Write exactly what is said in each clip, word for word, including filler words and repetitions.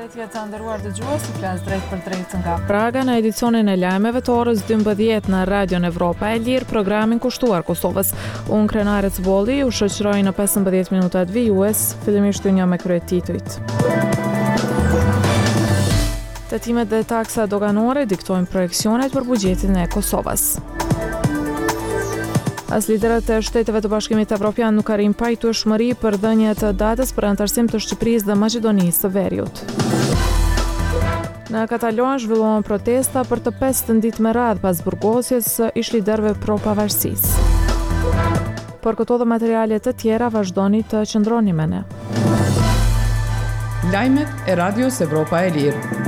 Përshëndetje të nderuar dëgjues, u flas drejt për drejt nga Praga në edicionin e lajmeve të orës dymbëdhjetë në Radion Evropa e Lirë, programin kushtuar Kosovës. Unë Krenare Cbolli u shoqëroj në pesëmbëdhjetë minutat vijues, fillimisht një me kryetitujt. Tatimet dhe taksa doganore diktojnë projekcionet për buxhetin e Kosovës. As liderët e Shteteve të Bashkimit Evropian nuk arrin pajtueshmëri për dhënie të datës për anëtarësim të Shqipërisë dhe Maqedonisë së Veriut. Në Katalon zhvillohen protesta për të pesë ditë me radhë pas burgosjes së ish-liderëve pro-pavarësisë. Për këto dhe materiale të tjera vazhdoni të qëndroni me ne. Lajmet e Radios Evropa e Lirë.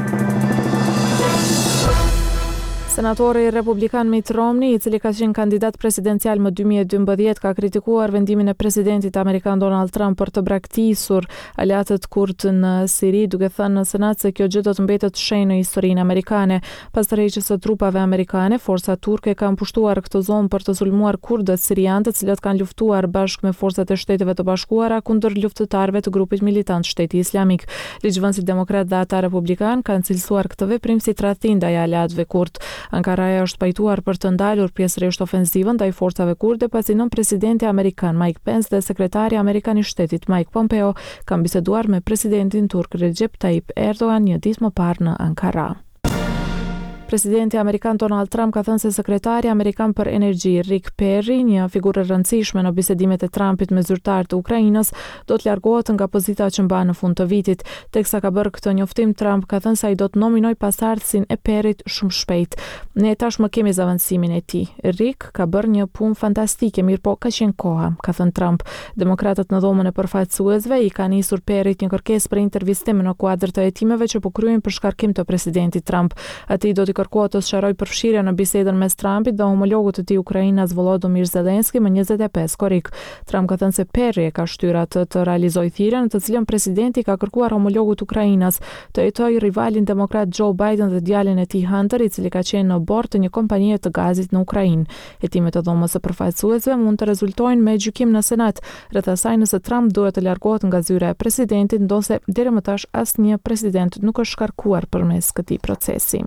Senatori republikan Mitt Romney, i cili ka qenë kandidat presidencial më dy mijë e dymbëdhjetë, ka kritikuar vendimin e presidentit amerikan Donald Trump për të braktisur aleatët kurd në Siri, duke thënë në Senat se kjo gjë do të mbetet shenjë në historinë amerikane. Pas tërheqjes së trupave amerikane, forcat turke kanë pushtuar këtë zonë për të sulmuar kurdët sirianë, të cilët kanë luftuar bashkë me forcat e Shteteve të Bashkuara kundër luftëtarëve të grupit militant Shteti Islamik. Ligjvënësit demokrat dhe ata republikan kanë cilësuar këtë veprim si tradhtim ndaj aleatëve kurd. Ankaraja është pajtuar për të ndalur pjesërisht ofensivën ndaj forcave kurde, pasi nën presidenti amerikan Mike Pence dhe sekretari amerikan i shtetit Mike Pompeo kanë biseduar me presidentin turk Recep Tayyip Erdogan një ditë më parë në Ankara. Presidenti amerikan Donald Trump ka thënë se sekretari amerikan për energji Rick Perry, një figurë e rëndësishme në bisedimet e Trumpit me zyrtarë të Ukrainës, do të largohet nga pozita që mban në fund të vitit. Teksa ka bërë këtë njoftim, Trump ka thënë se ai do të nominoj pasardhësin e Perryt shumë shpejt. Ne tashmë kemi zavancimin e tij. Rick ka bërë një punë fantastike, mirë po ka qenë koha, ka thënë Trump. Demokratët në dhomën e përfaqësuesve i kanë nisur Perryt një kërkesë për intervistim në kuadër të hetimeve që po kryhen për shkarkim të presidentit Trump. Atij do të kërkohet të sqarojë përfshirjen në bisedën mes Trumpit dhe homologut të tij Ukrainas Volodymyr Zelensky më njëzet e pesë korrik. Trump ka thënë se Perry e ka shtyrë atë të realizojë thirrjen, të cilën presidenti ka kërkuar homologut Ukrainas të hetojë rivalin demokrat Joe Biden dhe djalin e tij Hunter, i cili ka qenë në bord të një kompanie të gazit në Ukrainë. Hetimet e dhomës së përfaqësuesve mund të rezultojnë me gjykim në Senat rreth asaj nëse Trump duhet të largohet nga zyra e presidentit, ndonse deri më tash asnjë president nuk është shkarkuar përmes këtij procesi.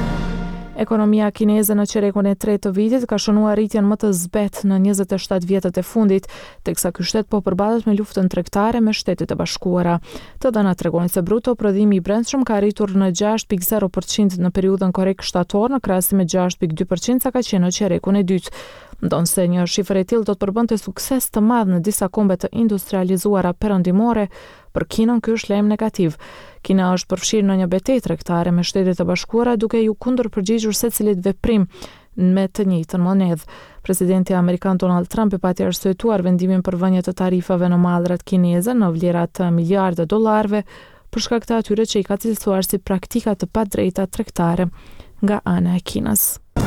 Ekonomia kineze në qerekun e tretë të vitit ka shënuar rritjen më të zbetë në njëzet e shtatë vjetët e fundit, teksa ky shtet po përballet me luftën tregtare me Shtetet e Bashkuara. Të dhënat tregojnë se bruto prodhimi i brendshëm ka arritur në gjashtë pikë zero përqind në periudhën korrik shtator në krahasim me gjashtë pikë dy përqind sa ka qenë në qerekun e dytë. Ndonse një shifër e tillë do të përbënte sukses të madh në disa kombe të industrializuara perëndimore, për Kinën ky është lajm negativ. Kina është përfshirë në një betejë tregtare me Shtetet e Bashkuara, duke ju kundërpërgjigjur secilit veprim me të njëjtën monedhë. Presidenti amerikan Donald Trump e pati arsyetuar vendimin për vënje të tarifave në mallrat kineze në vlera të miliardë dollarëve për shkak të atyre që i ka cilësuar si praktika të padrejta tregtare nga ana e Kinës.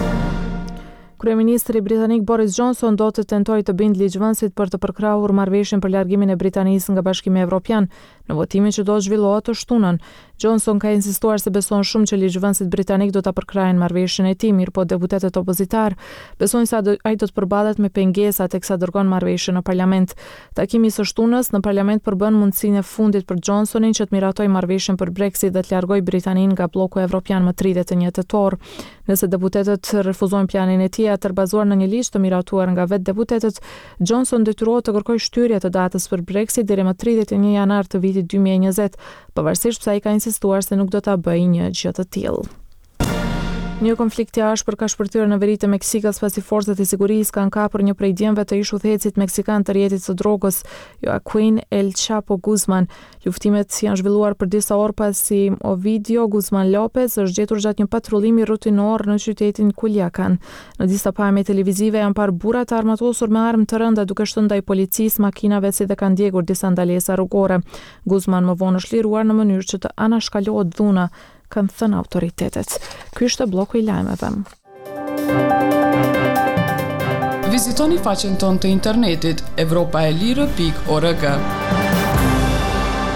Kryeministri britanik Boris Johnson do të tentojë të bindë ligjvënësit për të përkrahur marrëveshjen për largimin e Britanisë nga Bashkimi Evropian në votimin që do të zhvillohet të shtunën. Johnson ka insistuar se beson shumë që ligjvënësit britanik do ta përkrahin marrëveshjen e tij, mirë po deputetët opozitar besojnë se ai do të përballet me pengesa teksa dërgon marrëveshjen në parlament. Takimi së shtunës në parlament përbën mundësinë e fundit për Johnsonin që të miratojë marrëveshjen për Brexit dhe të largojë Britaninë nga bloku evropian më tridhjetë e një tetor. Nëse deputetët refuzojnë planin e tij të bazuar në një listë të miratuar nga vetë deputetët, Johnson detyrohet të kërkojë shtyerje të datës për Brexit deri më tridhjetë e një janar të vitit dy mijë e njëzet, pavarësisht pse ai ka insistuar se nuk do ta bëjë një gjë të tillë. Një konflikt i ashpër ka shpërthyer në veri të Meksikës pasi forcat e sigurisë kanë kapur një prej djemve të ish-udhëhecit meksikan të rjetit së drogës, Joaquin El Chapo Guzman. Luftimet janë zhvilluar për disa orë pasi Ovidio Guzman Lopez është gjetur gjatë një patrullimi rutinor në qytetin Culiacan. Në disa pamje televizive janë parë burra të armatosur me armë të rënda duke shtunë ndaj policisë, makinave si dhe kanë ndjekur disa ndalesa rrugore. Guzman më vonë është liruar në mënyrë që të anashkalohet dhuna, kanë thënë autoritetet. Ky është bloku i lajmeve. Vizitoni faqen tonë të internetit evropaelire pikë org.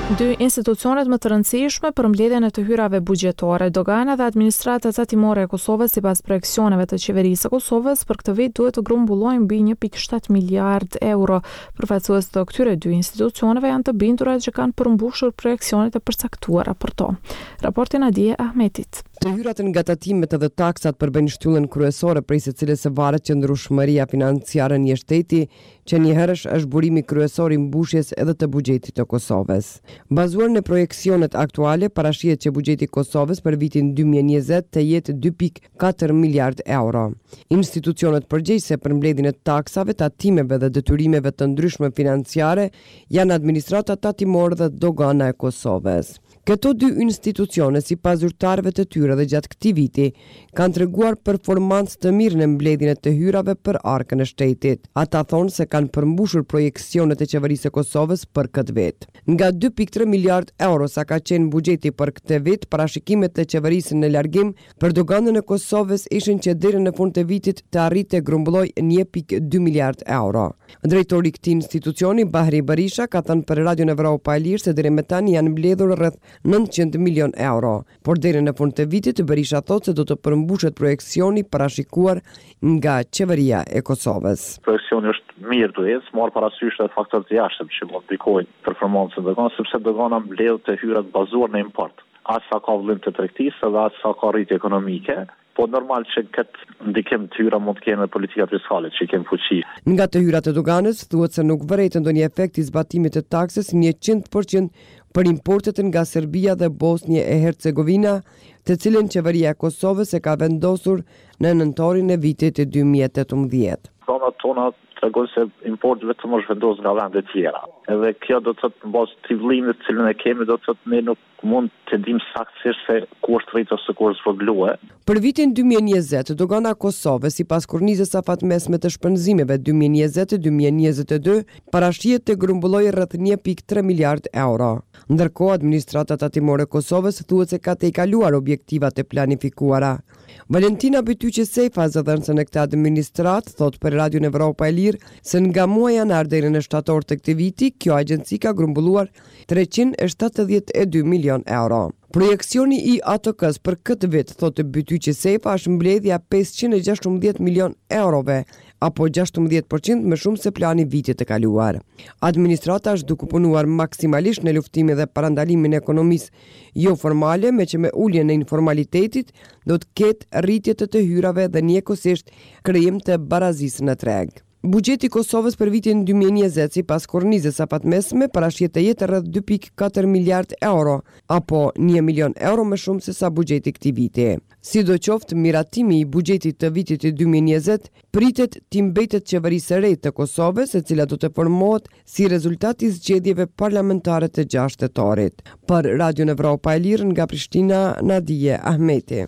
Dy institucionet më të rëndësishme për mbledhjen e të hyrave buxhetore, dogana dhe administrata tatimore e Kosovës sipas projeksioneve të qeverisë së Kosovës për këtë vit duhet të grumbullojnë mbi një pikë shtat miliard euro. Përfaqësues të këtyre dy institucioneve janë të bindura që kanë përmbushur projeksionet e përcaktuara për to. Raporti Nadije Ahmetit. Të hyrat nga tatimet edhe taksat përbëjnë shtyllën kryesore prej secilës së varet qëndrueshmëria financiare në shteti, që njëherësh është burimi kryesor i mbushjes edhe të buxhetit të Kosovës. Bazuar në projeksionet aktuale, parashihet që buxheti i Kosovës për vitin dy mijë e njëzet të jetë dy pikë katër miliard euro. Institucionet përgjegjëse për mbledhjen e taksave, tatimeve dhe detyrimeve të ndryshme financiare janë administrata tatimore dhe dogana e Kosovës. Këto dy institucione, sipas zyrtarëve të tyre dhe gjatë këtij viti, kanë treguar performancë të mirë në mbledhjen e të hyrave për arkën e shtetit. Ata thonë se kanë përmbushur projeksionet e qeverisë së Kosovës për këtë vit. Nga dy pikë tre miliard euro sa ka qenë buxheti për këtë vit, parashikimet e qeverisë në largim për doganën e Kosovës ishin që deri në fund të vitit të arritej grumbulloj një pikë dy miliard euro. Drejtori i këtij institucioni, Bahri Berisha, ka thënë për Radion Evropa e Lirë se deri më tani janë mbledhur rreth nëntëqind milion euro, por deri në fund të vitit Berisha thotë se do të përmbushet projeksioni parashikuar nga qeveria e Kosovës. Projeksioni është mirë duhet, marr parasysh edhe faktorët të jashtëm që mund të ndikojnë performancën e doganës, sepse dogana mbledh të hyrat bazuar në import. As sa ka vëllim të tregtisë dhe as sa ka rritje ekonomike. Po normal që këtë ndikim të hyra mund të kenë politikat fiskale që kemë fuqi. Nga të hyrat e doganës thuhet se nuk vërejtë ndonjë efekt i zbatimit të taksës njëqind përqind për importet nga Serbia dhe Bosnje e Hercegovina, të cilën qeveria e Kosovës e ka vendosur në nëntorin e vitit dy mijë e tetëmbëdhjetë. Zonat tona tregojnë se import vetëm është vendosur nga vende të tjera. Edhe kjo do të thotë në bazë të vëllimit të cilën e kemi, do të thotë ne nuk mund të dim saktësisht se ku është rrit ose ku është zhvogluar. Për vitin dy mijë e njëzet, dogana e Kosovës sipas kornizës së afatmesme të shpenzimeve dy mijë e njëzet dy mijë e njëzet e dy parashihet të grumbullojë rreth një pikë tre miliard euro. Ndërkohë, administrata tatimore e Kosovës thuhet se ka të kaluar objektivat e planifikuara. Valentina Bytyqe Sejfa, zëdhënëse në këtë administrat, thot për Radion Evropa e Lirë se nga muaji janar deri në shtator të këtij viti, kjo agjenci ka grumbulluar treqind e shtatëdhjetë e dy milion euro. Projeksioni i A T K-s për këtë vit, thotë Bytyqe Sejfa, është mbledhja pesëqind e gjashtëmbëdhjetë milion eurove, apo gjashtëmbëdhjetë përqind më shumë se plani vitit të kaluar. Administrata është duke punuar maksimalisht në luftimin dhe parandalimin e ekonomisë jo formale, me që me uljen e informalitetit do të ketë rritje të të hyrave dhe njëkohësisht krijim të barazisë në treg. Buxheti i Kosovës për vitin dy mijë e njëzet sipas kornizës afatmesme parashihet të jetë rreth dy pikë katër miliard euro, apo një milion euro më shumë se sa buxheti i këtij viti. Sidoqoftë, miratimi i buxhetit të vitit dy mijë e njëzet pritet të mbetet qeverisë së re të Kosovës, e cila do të formohet si rezultat i zgjedhjeve parlamentare të gjashtë tetorit. Për Radion Evropa e Lirë nga Prishtina, Nadije Ahmeti.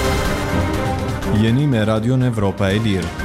Jeni me Radion Evropa e Lirë.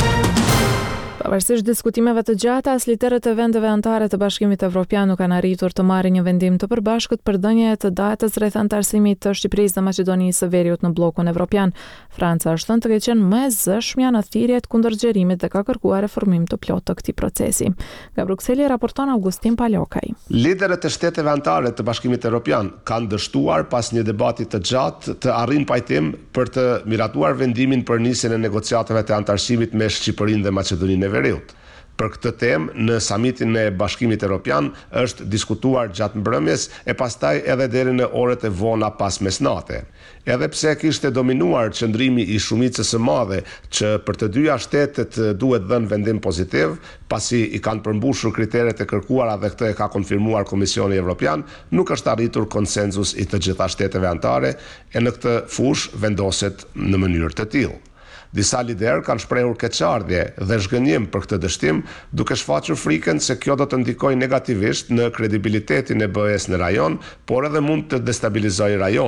Pavarësisht diskutimeve të gjata, as liderët e vendeve anëtare të Bashkimit Evropian nuk kanë arritur të marrin një vendim të përbashkët për dhënien e të datës rreth anëtarësimit të Shqipërisë dhe Maqedonisë së Veriut në bllokun evropian. Franca është thënë të ketë qenë më e zëshmja në thirrjet kundër xherimit dhe ka kërkuar reformim të plotë të këtij procesi. Nga Brukseli raporton Augustin Palokaj. Liderët e shteteve anëtare të Bashkimit Evropian kanë dështuar pas një debati të gjatë të arrin pajtim për të miratuar vendimin për nisjen e negociatave të anëtarësimit me Shqipërinë dhe Maqedoninë e Veriut. Për këtë temë, në samitin e Bashkimit Evropian është diskutuar gjatë mbrëmjes e pastaj edhe deri në orët e vona pas mesnate. Edhe pse kishte dominuar qëndrimi i shumicës së madhe që për të dyja shtetet duhet dhënë vendim pozitiv, pasi i kanë përmbushur kriteret e kërkuara dhe këtë e ka konfirmuar Komisioni Evropian, nuk është arritur konsenzus i të gjitha shteteve anëtare e në këtë fushë vendoset në mënyrë të tillë. Disa liderë kanë shprehur keqardhje dhe zhgënjim për këtë dështim, duke shfaqur frikën se kjo do të ndikojë negativisht në kredibilitetin e B E S në rajon, por edhe mund të destabilizojë rajonin.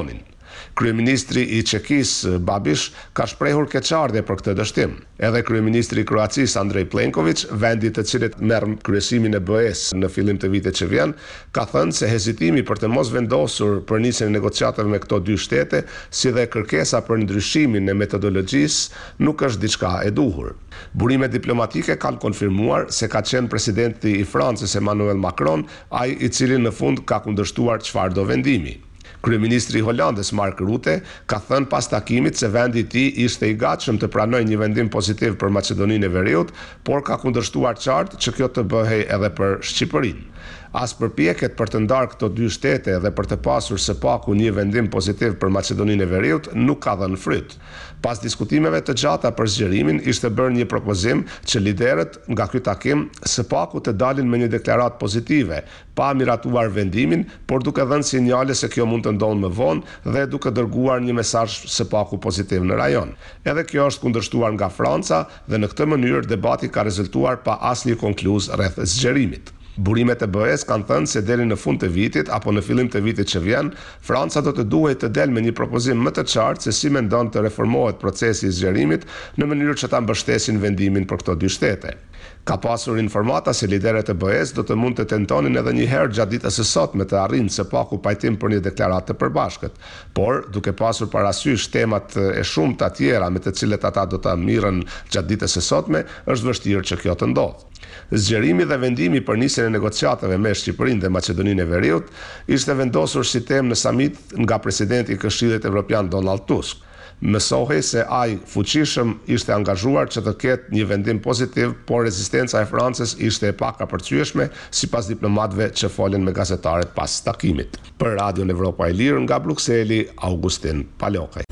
Kryeministri i Çekisë Babiš ka shprehur keqardhje për këtë dështim. Edhe kryeministri i Kroacisë Andrej Plenković, vendi të cilit merr kryesimin e B E-s në fillim të vitit që vjen, ka thënë se hezitimi për të mos vendosur për nisjen e negociatave me këto dy shtete, si dhe kërkesa për ndryshimin e metodologjisë nuk është diçka e duhur. Burimet diplomatike kanë konfirmuar se ka qenë presidenti i Francës Emmanuel Macron ai i cili në fund ka kundërshtuar çfarë do vendimi. Kryeministri i Holandës Mark Rutte ka thënë pas takimit se vendi i tij ishte i gatshëm të pranojë një vendim pozitiv për Maqedoninë e Veriut, por ka kundërshtuar qartë që kjo të bëhej edhe për Shqipërinë. As përpjekjet për të ndarë këto dy shtete dhe për të pasur së paku një vendim pozitiv për Maqedoninë e Veriut nuk ka dhënë fryt. Pas diskutimeve të gjata për zgjerimin, ishte bërë një propozim që liderët nga ky takim së paku të dalin me një deklaratë pozitive, pa miratuar vendimin, por duke dhënë sinjale se kjo mund të ndodhë më vonë dhe duke dërguar një mesazh së paku pozitiv në rajon. Edhe kjo është kundërshtuar nga Franca dhe në këtë mënyrë debati ka rezultuar pa asnjë konkluz rreth zgjerimit. Burimet e B E-s kanë thënë se deri në fund të vitit apo në fillim të vitit që vjen, Franca do të duhet të dalë me një propozim më të qartë se si mendon të reformohet procesi i zgjerimit në mënyrë që ta mbështesin vendimin për këto dy shtete. Ka pasur informata se liderët e B E-s do të mund të tentonin edhe një herë gjatë ditës së sotme të arrijnë së paku pajtim për një deklaratë të përbashkët, por duke pasur parasysh temat e shumta tjera me të cilet ata do ta mirën gjatë ditës së sotme, është vështirë që kjo të ndodhë. Zgjerimi dhe vendimi për nisjen e negociatave me Shqipërinë dhe Maqedoninë e Veriut ishte vendosur si temë në samit nga presidenti i Këshillit Evropian Donald Tusk. Mësohej se ai fuqishëm ishte angazhuar që të ketë një vendim pozitiv, por rezistenca e Francës ishte e pakapërcyeshme sipas diplomatëve që folën me gazetarët pas takimit. Për Radion Evropa e Lirë nga Brukseli, Augustin Palokaj.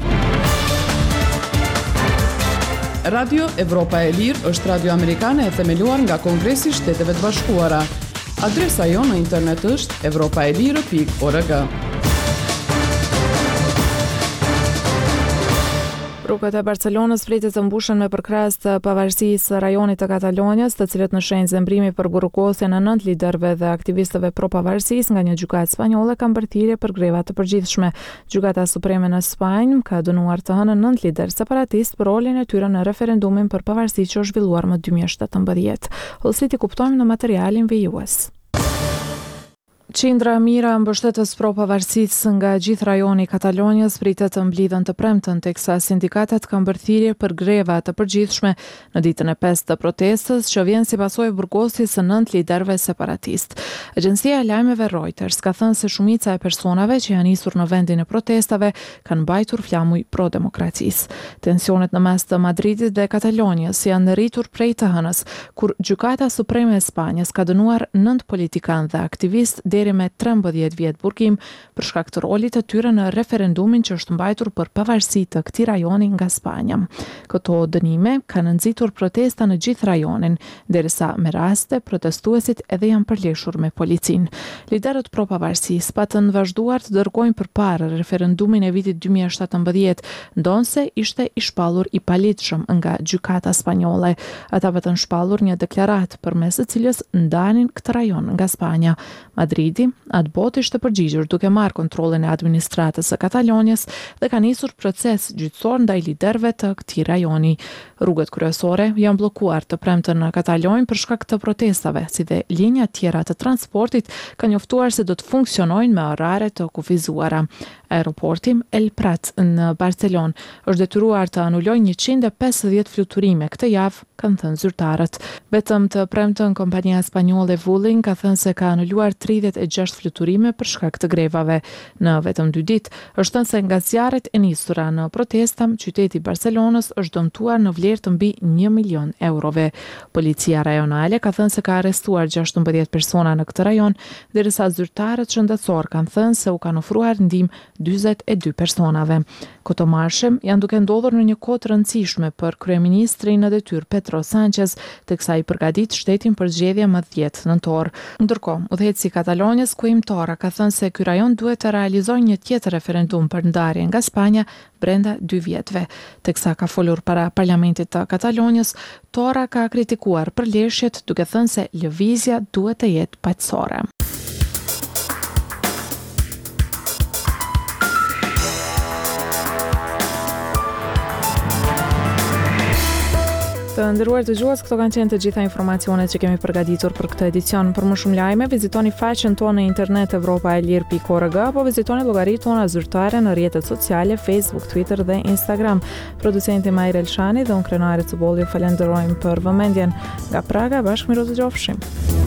Radio Evropa e Lirë është radio amerikane e themeluar nga Kongresi i Shteteve të Bashkuara. Adresa jonë në internet është evropaelire pikë org. Rrugët e Barcelonës pritet të mbushen me përkras të pavarësisë së rajonit të Katalonjës, të cilët në shenjë zemrimi për burgosjen e nëntë liderëve dhe aktivistëve pro-pavarësisë nga një gjykatë spanjolle kanë bërë thirrje për greva të përgjithshme. Gjykata Supreme në Spanjë ka dënuar të hënën nëntë liderë separatistë për rolin e tyre në referendumin për pavarësi që u zhvilluar më dy mijë e shtatëmbëdhjetë. Hollësiti kuptojmë në materialin vijues. Qindra mira mbështetës pro-pavarësisë nga gjithë rajoni i Katalonjës pritet të mblidhen të premten, teksa sindikatat kanë bërë thirrje për greva të përgjithshme në ditën e pestë të protestës, që vjen si pasojë e burgosjes së nëntë liderëve separatistë. Agjencia e lajmeve Reuters ka thënë se shumica e personave që janë nisur në vendin e protestave kanë mbajtur flamuj pro-demokracisë. Tensionet në mes të Madridit dhe Katalonjës janë rritur prej të hënës, kur Gjykata Supreme e Spanjës ka dënuar nëntë politikanë dhe aktivistë deri me trembëdhjetë vjet burgim për shkak të rolit të tyre në referendumin që është mbajtur për pavarësi të këtij rajoni nga Spanja. Këto dënime kanë nxitur protesta në gjithë rajonin, derisa me raste protestuesit edhe janë përleshur me policinë. Liderët pro-pavarësisë patën vazhduar të dërgojnë përpara referendumin e vitit dy mijë e shtatëmbëdhjetë, ndonse ishte i shpallur i palitshëm nga gjykata spanjolle. Ata patën shpallur një deklaratë përmes së cilës ndanin këtë rajon nga Spanja. Madrid atë botë ishte përgjigjur duke marrë kontrollin e administratës së Katalonjës dhe ka nisur proces gjyqësor ndaj liderëve të këtij rajoni. Rrugët kryesore janë bllokuar të premten në Katalonjë për shkak të protestave, si dhe linja tjera të transportit kanë njoftuar se do të funksionojnë me orare të kufizuara. Aeroporti El Prat në Barcelonë është detyruar të anulojë njëqind e pesëdhjetë fluturime këtë javë, kanë thënë zyrtarët. Vetëm të premten kompania spanjolle Vueling ka thënë se ka anuluar tridhjetë e gjashtë fluturime për shkak të grevave. Në vetëm dy ditë, është thënë se nga zjarret e nisura në protesta, qyteti i Barcelonës është dëmtuar në vlerë të mbi një milion eurove. Policia rajonale ka thënë se ka arrestuar gjashtëmbëdhjetë persona në këtë rajon, derisa zyrtarët shëndetësor kanë thënë se u kanë ofruar ndihmë dyzet e dy personave. Këto marshe janë duke ndodhur në një kohë të rëndësishme për kryeministrin në detyrë Pedro Sánchez, teksa i përgatit shtetin për zgjedhje më dhjetë nëntor. Ndërkohë, udhëheqësi i Katalonjës Quim Torra ka thënë se ky rajon duhet të realizojë një tjetër referendum për ndarje nga Spanja brenda dy vjetëve. Teksa ka folur para parlamentit të Katalonjës, Torra ka kritikuar përleshjet duke thënë se lëvizja duhet të jetë paqësore. Të nderuar dëgjues, këto kanë qenë të gjitha informacionet që kemi përgatitur për këtë edicion. Për më shumë lajme, vizitoni faqen tonë në internet europa e lir pikë org apo vizitoni llogaritë tona zyrtare në rrjetet sociale Facebook, Twitter dhe Instagram. Producenti Majrel Shani dhe unë Krenare Cubolli ju falenderojmë për vëmendjen. Nga Praga, bashkë miru të gjofshim.